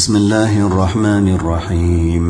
بسم الله الرحمن الرحيم.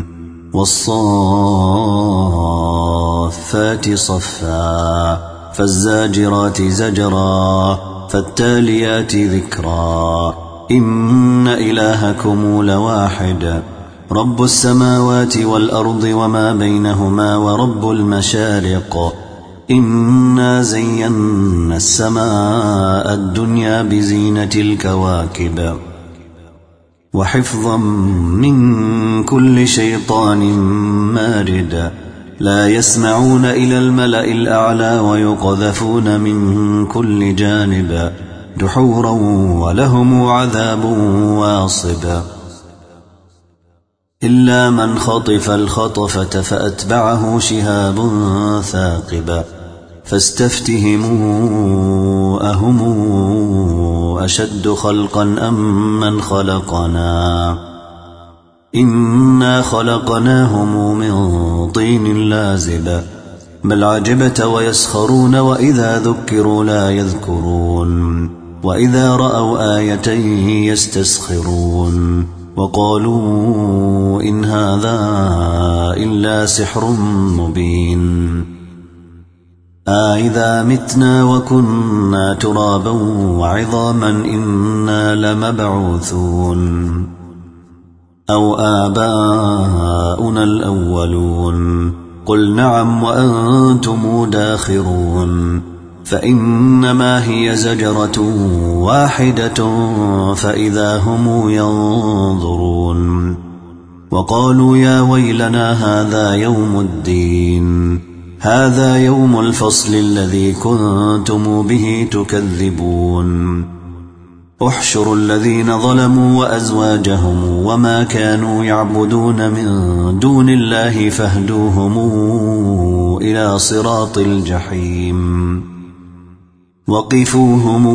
والصافات صفا فالزاجرات زجرا فالتاليات ذكرا إن إلهكم لواحد رب السماوات والأرض وما بينهما ورب المشارق إنا زينا السماء الدنيا بزينة الكواكب وحفظا من كل شيطان مارد لا يسمعون إلى الملأ الأعلى ويقذفون من كل جانب دحورا ولهم عذاب واصب إلا من خطف الخطفة فأتبعه شهاب ثاقب فاستفتهموا أهم أشد خلقا أم من خلقنا إنا خلقناهم من طين لازب بل عجبت ويسخرون وإذا ذكروا لا يذكرون وإذا رأوا آية يستسخرون وقالوا إن هذا إلا سحر مبين أإذا متنا وكنا ترابا وعظاما إنا لمبعوثون أو آباؤنا الأولون قل نعم وأنتم داخرون فإنما هي زجرة واحدة فإذا هم ينظرون وقالوا يا ويلنا هذا يوم الدين هذا يوم الفصل الذي كنتم به تكذبون احشروا الذين ظلموا وأزواجهم وما كانوا يعبدون من دون الله فاهدوهم إلى صراط الجحيم وقفوهم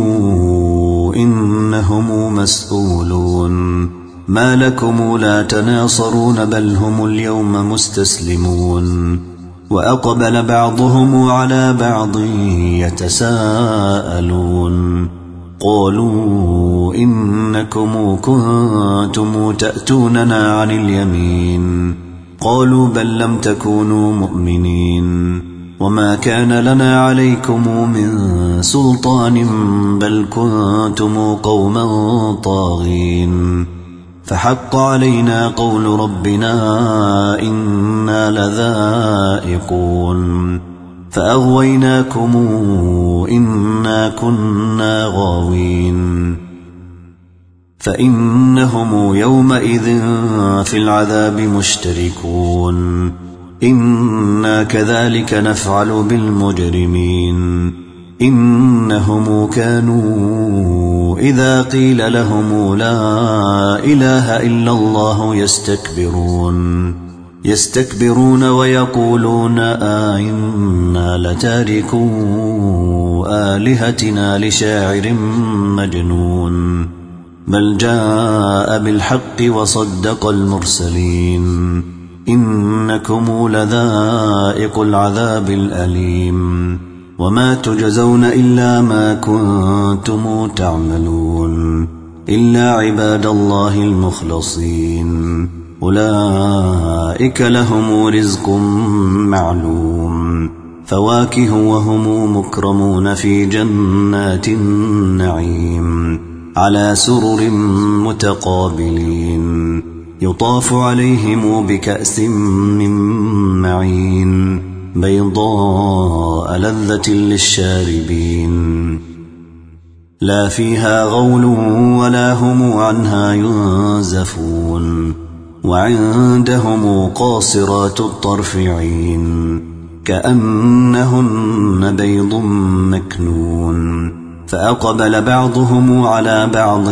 إنهم مسؤولون ما لكم لا تناصرون بل هم اليوم مستسلمون وأقبل بعضهم على بعض يتساءلون قالوا إنكم كنتم تأتوننا عن اليمين قالوا بل لم تكونوا مؤمنين وما كان لنا عليكم من سلطان بل كنتم قوما طاغين فحق علينا قول ربنا إنا لذائقون فأغويناكم إنا كنا غاوين فإنهم يومئذ في العذاب مشتركون إنا كذلك نفعل بالمجرمين إنهم كانوا إذا قيل لهم لا إله إلا الله يستكبرون ويقولون أئنا لتاركو آلهتنا لشاعر مجنون بل جاء بالحق وصدق المرسلين إنكم لذائق العذاب الأليم وما تجزون إلا ما كنتم تعملون إلا عباد الله المخلصين أولئك لهم رزق معلوم فواكه وهم مكرمون في جنات النعيم على سرر متقابلين يطاف عليهم بكأس من معين بيضاء لذة للشاربين لا فيها غول ولا هم عنها ينزفون وعندهم قاصرات الطرف عين كأنهن بيض مكنون فأقبل بعضهم على بعض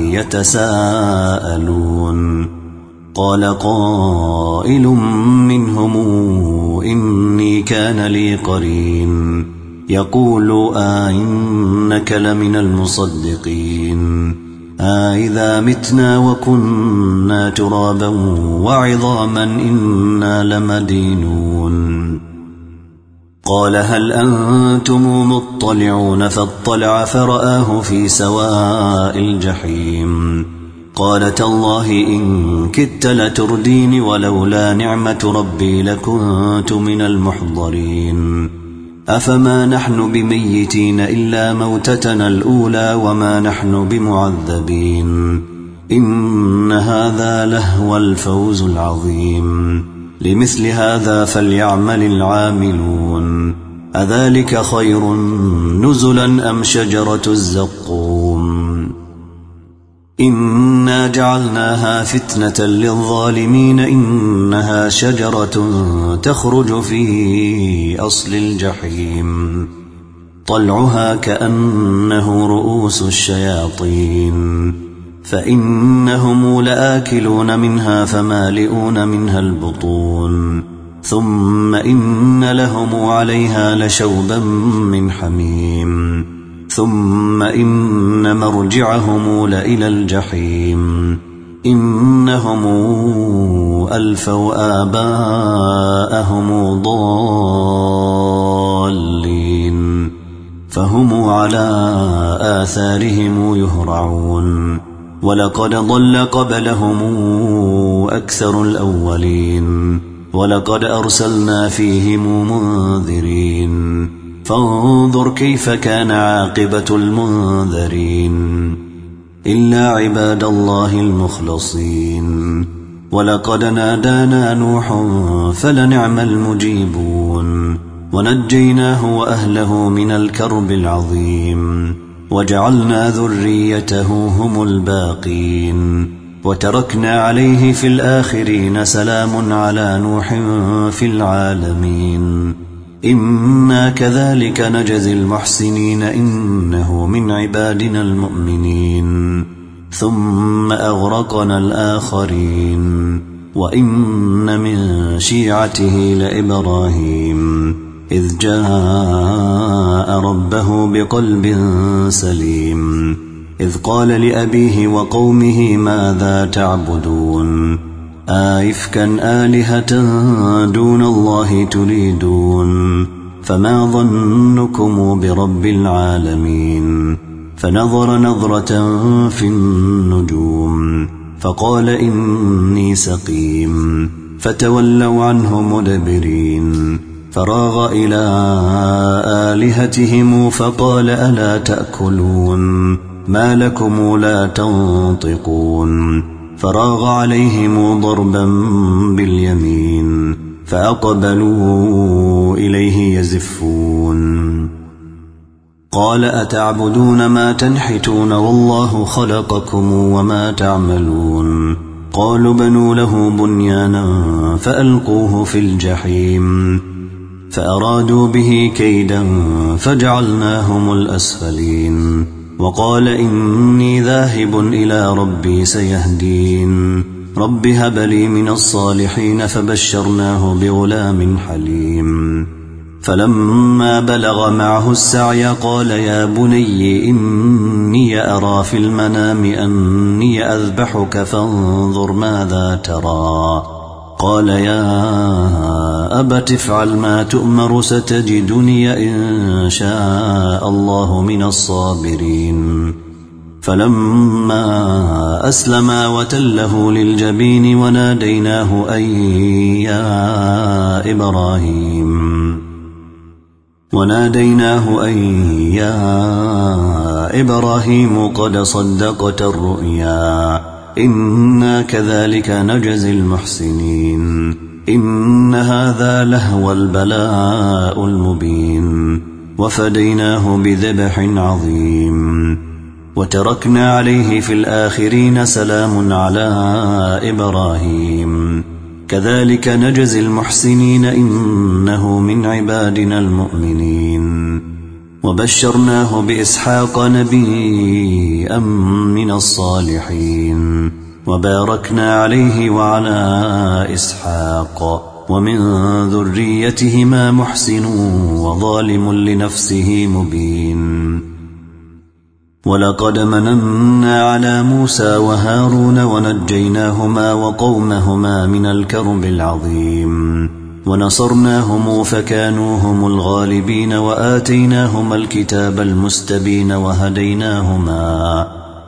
يتساءلون قال قائل منهم إني كان لي قرين يقول أئنك لمن المصدقين أإذا متنا وكنا ترابا وعظاما إنا لمدينون قال هل أنتم مطلعون فاطلع فرآه في سواء الجحيم قال تالله إن كدت لتردين ولولا نعمة ربي لكنت من المحضرين أفما نحن بميتين إلا موتتنا الأولى وما نحن بمعذبين إن هذا لهو الفوز العظيم لمثل هذا فليعمل العاملون أذلك خير نزلا أم شجرة الزقوم إنا جعلناها فتنة للظالمين إنها شجرة تخرج في أصل الجحيم طلعها كأنه رؤوس الشياطين فإنهم لآكلون منها فمالئون منها البطون ثم إن لهم عليها لشوبا من حميم ثم إن مرجعهم لإلى الجحيم إنهم ألفوا آباءهم ضالين فهم على آثارهم يهرعون ولقد ضل قبلهم أكثر الأولين ولقد أرسلنا فيهم منذرين فانظر كيف كان عاقبة المنذرين إلا عباد الله المخلصين ولقد نادانا نوح فلنعم المجيبون ونجيناه وأهله من الكرب العظيم وجعلنا ذريته هم الباقين وتركنا عليه في الآخرين سلام على نوح في العالمين إنا كذلك نجزي المحسنين إنه من عبادنا المؤمنين ثم أغرقنا الآخرين وإن من شيعته لإبراهيم إذ جاء ربه بقلب سليم إذ قال لأبيه وقومه ماذا تعبدون آئفكا آلهة دون الله تريدون فما ظنكم برب العالمين فنظر نظرة في النجوم فقال إني سقيم فتولوا عنه مدبرين فراغ إلى آلهتهم فقال ألا تأكلون ما لكم لا تنطقون فراغ عليهم ضربا باليمين فأقبلوا إليه يزفون قال أتعبدون ما تنحتون والله خلقكم وما تعملون قالوا بنوا له بنيانا فألقوه في الجحيم فأرادوا به كيدا فجعلناهم الأسفلين وقال إني ذاهب إلى ربي سيهدين رب هب لي من الصالحين فبشرناه بغلام حليم فلما بلغ معه السعي قال يا بني إني أرى في المنام أني أذبحك فانظر ماذا ترى قال يا أبت افعل ما تؤمر ستجدني إن شاء الله من الصابرين فلما أسلما وتله للجبين وناديناه أن يا إبراهيم قد صدقت الرؤيا إنا كذلك نجزي المحسنين إن هذا لهو البلاء المبين وفديناه بذبح عظيم وتركنا عليه في الآخرين سلام على إبراهيم كذلك نجزي المحسنين إنه من عبادنا المؤمنين وبشرناه بإسحاق نبيا من الصالحين وباركنا عليه وعلى إسحاق ومن ذريتهما محسن وظالم لنفسه مبين ولقد مننا على موسى وهارون ونجيناهما وقومهما من الكرب العظيم ونصرناهم فكانوا هم الغالبين وآتيناهما الكتاب المستبين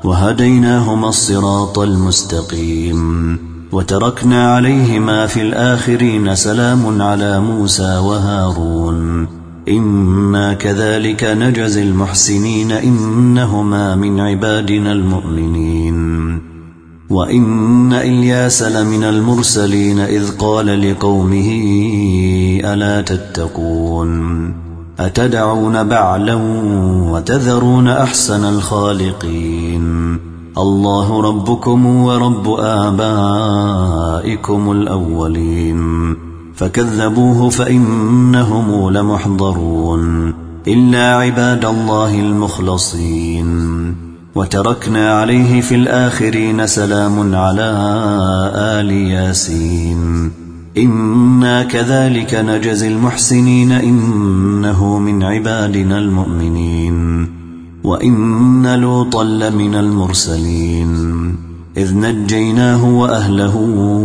وهديناهما الصراط المستقيم وتركنا عليهما في الآخرين سلام على موسى وهارون إنا كذلك نجزي المحسنين إنهما من عبادنا المؤمنين وإن إلياس لمن المرسلين إذ قال لقومه ألا تتقون أتدعون بعلا وتذرون أحسن الخالقين الله ربكم ورب آبائكم الأولين فكذبوه فإنهم لمحضرون إلا عباد الله المخلصين وتركنا عليه في الآخرين سلام على آل ياسين إنا كذلك نجزي المحسنين إنه من عبادنا المؤمنين وإن لوطا لمن المرسلين إذ نجيناه وأهله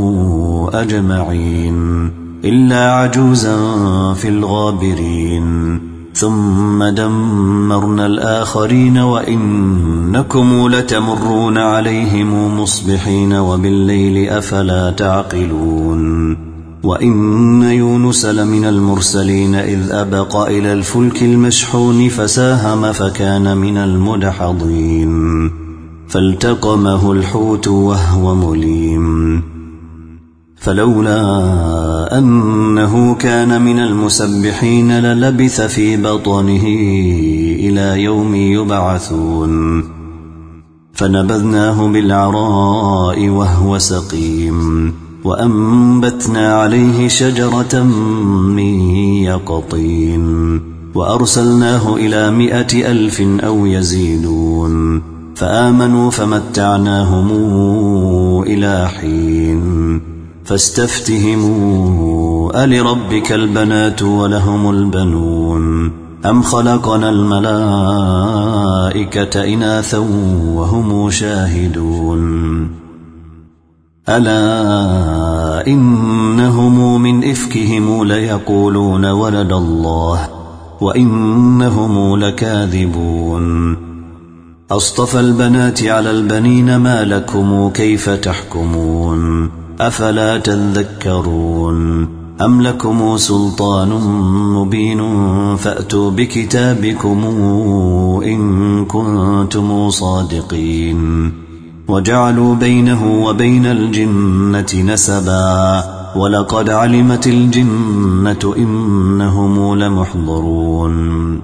أجمعين إلا عجوزا في الغابرين ثم دمرنا الآخرين وإنكم لتمرون عليهم مصبحين وبالليل أفلا تعقلون وإن يونس لمن المرسلين إذ أبق إلى الفلك المشحون فساهم فكان من المدحضين فالتقمه الحوت وهو مليم فلولا أنه كان من المسبحين للبث في بطنه إلى يوم يبعثون فنبذناه بالعراء وهو سقيم وأنبتنا عليه شجرة من يقطين وأرسلناه إلى 100,000 أو يزيدون فآمنوا فمتعناهم إلى حين فاستفتهموا ألربك البنات ولهم البنون أم خلقنا الملائكة إناثا وهم شاهدون ألا إنهم من إفكهم ليقولون ولد الله وإنهم لكاذبون أصطفى البنات على البنين ما لكم كيف تحكمون أفلا تذكرون أم لكم سلطان مبين فأتوا بكتابكم إن كنتم صادقين وجعلوا بينه وبين الجنة نسبا ولقد علمت الجنة إنهم لمحضرون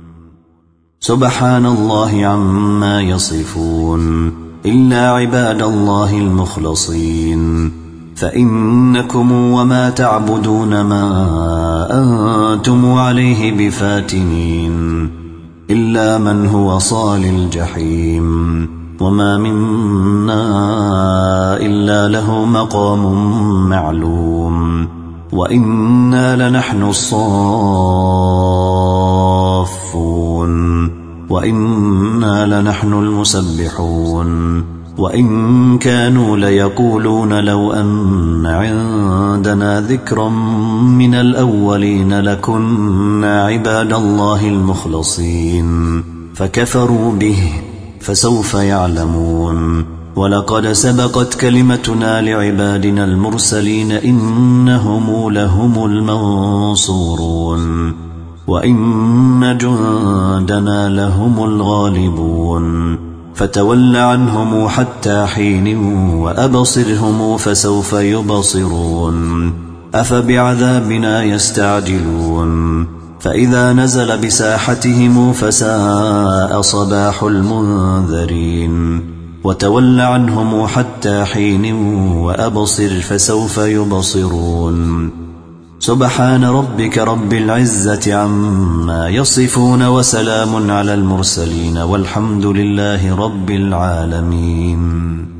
سبحان الله عما يصفون إلا عباد الله المخلصين فإنكم وما تعبدون ما أنتم عليه بفاتنين إلا من هو صال الجحيم وما منا إلا له مقام معلوم وإنا لنحن الصافون وإنا لنحن المسبحون وإن كانوا ليقولون لو أن عندنا ذكرا من الأولين لكنا عباد الله المخلصين فكفروا به فسوف يعلمون ولقد سبقت كلمتنا لعبادنا المرسلين إنهم لهم المنصورون وإن جندنا لهم الغالبون فتول عنهم حتى حين وأبصرهم فسوف يبصرون أفبعذابنا يستعجلون فإذا نزل بساحتهم فساء صباح المنذرين وتول عنهم حتى حين وأبصر فسوف يبصرون سبحان ربك رب العزة عما يصفون وسلام على المرسلين والحمد لله رب العالمين.